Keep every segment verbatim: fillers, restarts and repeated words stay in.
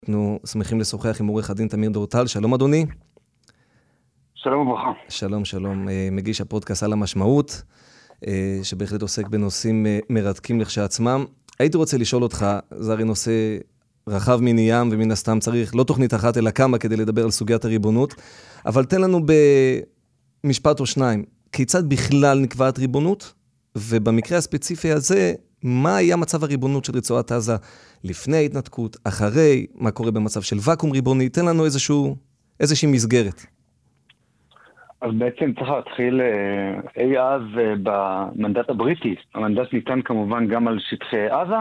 אנחנו שמחים לשוחח עם עורך הדין תמיר דורטל. שלום אדוני. שלום וברכה. שלום, שלום. מגיש הפודקאסט על המשמעות, שבהחלט עוסק בנושאים מרתקים לכשעצמם. הייתי רוצה לשאול אותך, זה הרי נושא רחב מני ים, ומן הסתם צריך לא תוכנית אחת אלא כמה כדי לדבר על סוגיית הריבונות, אבל תן לנו במשפט או שניים, כיצד בכלל נקבעת ריבונות, ובמקרה הספציפי הזה, מה היה מצב הריבונות של רצועת עזה לפני ההתנתקות, אחרי, מה קורה במצב של וקום ריבוני, תן לנו איזשהו, איזושהי מסגרת. אז בעצם צריך להתחיל אי אז במנדט הבריטי. המנדט ניתן כמובן גם על שטחי עזה,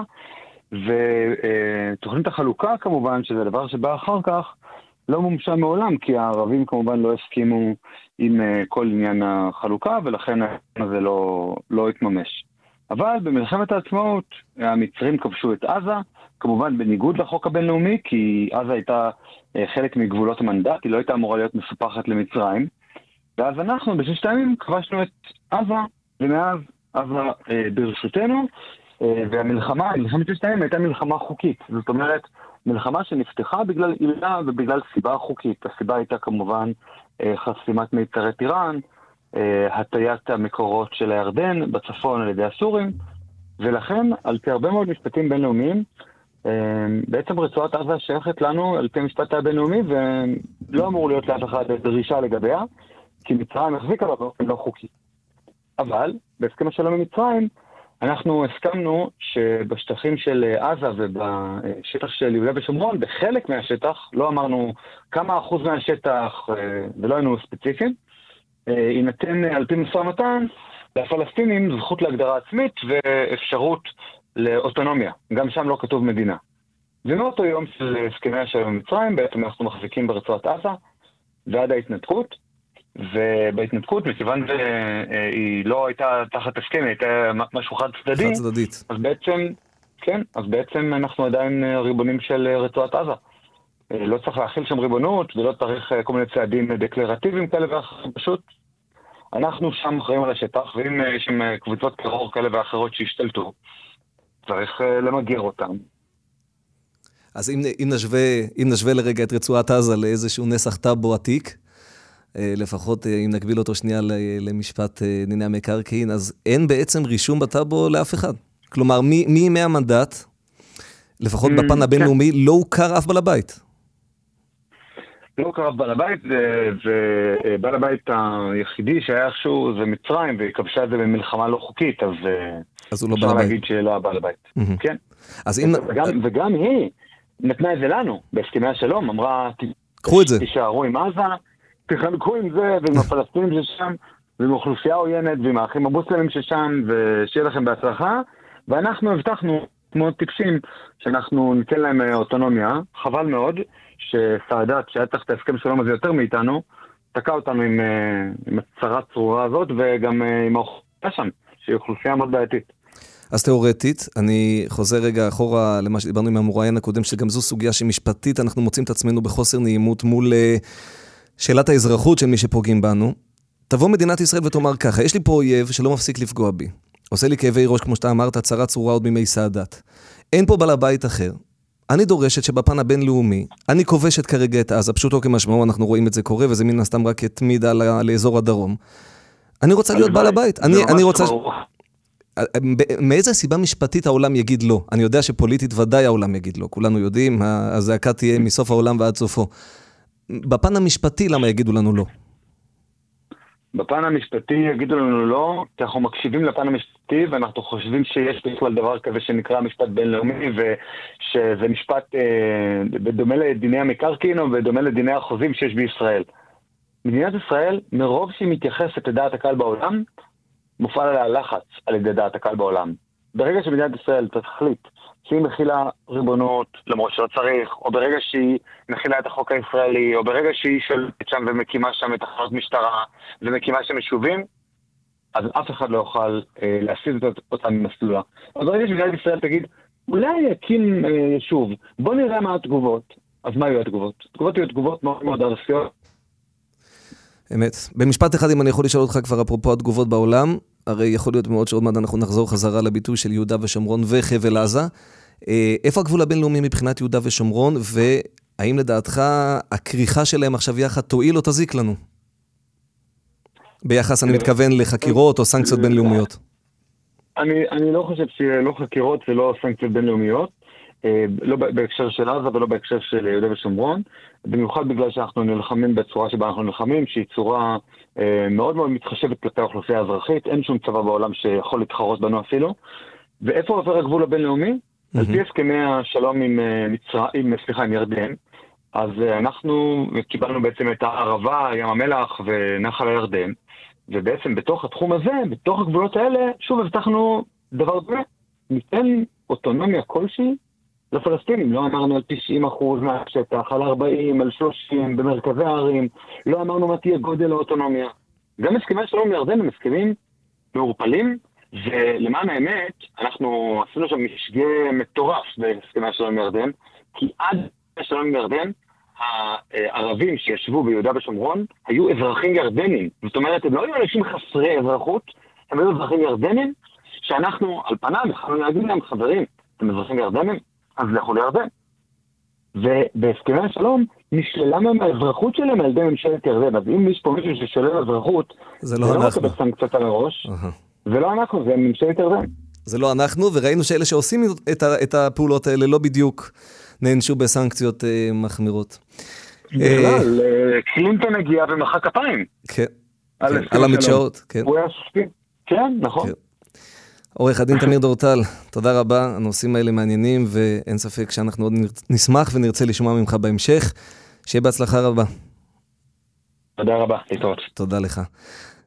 ותוכנית החלוקה כמובן, שזה דבר שבא אחר כך, לא מומשה מעולם, כי הערבים כמובן לא הסכימו עם כל עניין החלוקה, ולכן זה לא, לא התממש. אבל במלחמת העצמאות המצרים כבשו את עזה, כמובן בניגוד לחוק הבינלאומי, כי עזה הייתה חלק מגבולות המנדט, היא לא הייתה אמורה להיות מסופחת למצרים, ואז אנחנו בששת הימים כבשנו את עזה, ומאז עזה אה, ברשותנו, אה, והמלחמה, מלחמת ששת הימים הייתה מלחמה חוקית, זאת אומרת, מלחמה שנפתחה בגלל עילה ובגלל סיבה חוקית. הסיבה הייתה כמובן אה, חסימת מיצרי טיראן, הטיית המקורות של הירדן בצפון על ידי הסורים, ולכן על פי הרבה מאוד משפטים בינלאומיים, בעצם רצועת עזה שייכת לנו על פי המשפט הבינלאומי, ולא אמור להיות לאף אחד דרישה לגביה, כי מצרים החזיקה בה באופן לא חוקי. אבל בהסכם השלום עם מצרים, אנחנו הסכמנו שבשטחים של עזה ובשטח של יהודה ושומרון, בחלק מהשטח, לא אמרנו כמה אחוז מהשטח ולא היינו ספציפיים, יינתן על פי משא ומתן לפלסטינים זכות להגדרה עצמית ואפשרות לאוטונומיה. גם שם לא כתוב מדינה. ומאותו יום של הסכמי השלום עם מצרים, בעצם אנחנו מחזיקים ברצועת עזה ועד ההתנתקות, ובהתנתקות, מכיוון שהיא לא הייתה תחת הסכם, היא הייתה משהו חד צדדי, חד צדדית. אז בעצם, כן, אז בעצם אנחנו עדיין ריבונים של רצועת עזה. לא צריך להכיל שם ריבונות, ולא צריך כל מיני צעדים דקלרטיביים כאלה ואחרים, פשוט אנחנו שם אחראים על השטח, ואם יש שם קבוצות טרור כאלה ואחרות שהשתלטו, צריך למגר אותם. אז אם, אם, נשווה, אם נשווה לרגע את רצועת עזה לאיזשהו נסח טאבו עתיק, לפחות אם נקביל אותו שנייה למשפט דיני המקרקעין, אז אין בעצם רישום בטאבו לאף אחד. כלומר, מי, מי מהמנדט, לפחות בפן הבינלאומי, לא הוכר אף בעל הבית. לא הוכר אף בעל הבית, ובעל הבית היחידי שהיה איכשהו זה מצרים, וכבשה את זה במלחמה לא חוקית, אז, אז הוא לא אפשר בעל להגיד הבית. שלא הבעל הבית. Mm-hmm. כן. אז אם... וגם, וגם היא נתנה את זה לנו, בהסכמי השלום, אמרה, קחו את זה. תישארו עם עזה, תחנקו עם זה, ועם הפלסטינים ששם, ועם אוכלוסייה עוינת, ועם האחים המוסלמים ששם, ושיהיה לכם בהצלחה, ואנחנו הבטחנו, כמו טיפשים, שאנחנו ניתן להם אוטונומיה. חבל מאוד שסעדת, שהיה צריך את ההסכם שלום הזה יותר מאיתנו, תקע אותנו עם, עם הצרה צרורה הזאת, וגם עם האוכלוסייה שם, שהיא אוכלוסייה מאוד בעייתית. אז תיאורטית, אני חוזר רגע אחורה למה שדיברנו עם המוראיין הקודם, שגם זו סוגיה שמשפטית, אנחנו מוצאים את עצמנו בחוסר נעימות מול שאלת האזרחות של מי שפוגעים בנו. תבוא מדינת ישראל ותאמר ככה, יש לי פה אויב שלא מפסיק לפגוע בי. עושה לי כאבי ראש, כמו שאתה אמרת, צרה צרורה עוד בימי סאדאת. אין פה בעל הבית אחר. אני דורשת שבפן הבינלאומי, אני כובשת כרגע את עזה, פשוטו כמשמעו, אנחנו רואים את זה קורה, וזה מן הסתם רק התמיד על לאזור הדרום. אני רוצה להיות בעל הבית. אני, אני רוצה... מאיזה סיבה משפטית העולם יגיד לא? אני יודע שפוליטית ודאי העולם יגיד לא. כולנו יודעים, הזעקה תהיה מסוף העולם ועד סופו. בפן המשפטי, למה יגידו לנו לא? בפן המשפטי יגידו לנו לא, כי אנחנו מקשיבים לפן המשפטי, ואנחנו חושבים שיש בכלל דבר כזה שנקרא משפט בינלאומי, ושזה משפט אה, בדומה לדיני המקרקעין, או בדומה לדיני החוזים שיש בישראל. מדינת ישראל, מרוב שהיא מתייחסת לדעת הקהל בעולם, מופעל עליה לחץ על ידי דעת הקהל בעולם. ברגע שמדינת ישראל תחליט שהיא מכילה ריבונות, למרות שלא צריך, או ברגע שהיא מכילה את החוק הישראלי, או ברגע שהיא שולטת שם ומקימה שם את תחנות משטרה, ומקימה שם יישובים, אז אף אחד לא יוכל אה, להסיז אותם ממסלולה. אז ברגע שמדינת ישראל תגיד, אולי יקים אה, יישוב, בוא נראה מה התגובות. אז מה יהיו התגובות? התגובות יהיו תגובות מאוד מאוד ארסיות. אמת. במשפט אחד, אם אני יכול לשאול אותך כבר אפרופו התגובות בעולם, הרי יכול להיות מאוד שעוד מעט אנחנו נחזור חזרה לביטוי של יהודה ושומרון וחבל עזה. איפה הגבול הבינלאומי מבחינת יהודה ושומרון, והאם לדעתך הכריכה שלהם עכשיו יחד תועיל או תזיק לנו? ביחס, אני מתכוון לחקירות או סנקציות בינלאומיות. אני, אני לא חושב שלא חקירות ולא סנקציות בינלאומיות, לא בהקשר של עזה ולא בהקשר של יהודה ושומרון, במיוחד בגלל שאנחנו נלחמים בצורה שבה אנחנו נלחמים, שהיא צורה מאוד מאוד מתחשבת כלפי האוכלוסייה האזרחית, אין שום צבא בעולם שיכול להתחרות בנו אפילו. ואיפה עובר הגבול הבינלאומי? על פי הסכמי השלום עם, עם, סליחה, עם ירדן, אז אנחנו קיבלנו בעצם את הערבה, ים המלח ונחל הירדן, ובעצם בתוך התחום הזה, בתוך הגבולות האלה, שוב הבטחנו דבר דומה, ניתן אוטונומיה כלשהי לפלסטינים. לא אמרנו על תשעים אחוז מהשטח, על ארבעים, על שלושים, במרכזי הערים, לא אמרנו מה תהיה גודל האוטונומיה. גם הסכמי השלום עם ירדן הם הסכמים מעורפלים, ולמען האמת, אנחנו עשינו שם משגה מטורף בהסכמי השלום עם ירדן, כי עד השלום עם ירדן, הערבים שישבו ביהודה ושומרון היו אזרחים ירדנים. זאת אומרת, הם לא היו אנשים חסרי אזרחות, הם היו אזרחים ירדנים, שאנחנו על פניו יכולנו להגיד להם, חברים, אתם אזרחים ירדנים, אז לכו לירדן. ובהסכמי השלום נשללה מהם האזרחות שלהם על ידי ממשלת ירדן. אז אם יש פה מישהו ששולל אזרחות, זה לא אנחנו. זה לא סנקציות על הראש, זה לא אנחנו, זה ממשלת ירדן. זה לא אנחנו, וראינו שאלה שעושים את, ה, את הפעולות האלה לא בדיוק נענשו בסנקציות אה, מחמירות. בכלל, אה, קלינטון הגיע ומחא כפיים. כן, כן על המדשאות. כן. הוא היה ספין. כן, נכון. כן. עורך הדין תמיר דורטל, תודה רבה, הנושאים האלה מעניינים, ואין ספק שאנחנו עוד נשמח ונרצה לשמוע ממך בהמשך. שיהיה בהצלחה רבה. תודה רבה, להתראות. תודה לך.